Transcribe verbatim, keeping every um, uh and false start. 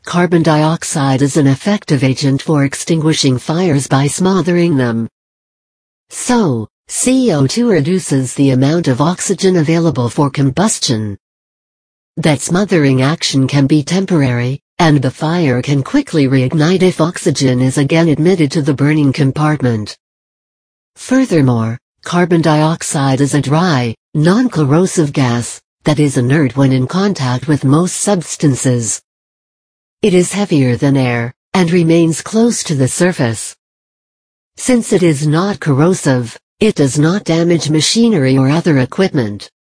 carbon dioxide is an effective agent for extinguishing fires by smothering them. So, C O two reduces the amount of oxygen available for combustion. That smothering action can be temporary, and the fire can quickly reignite if oxygen is again admitted to the burning compartment. Furthermore, carbon dioxide is a dry, non-corrosive gas that is inert when in contact with most substances. It is heavier than air, and remains close to the surface. Since it is not corrosive, it does not damage machinery or other equipment.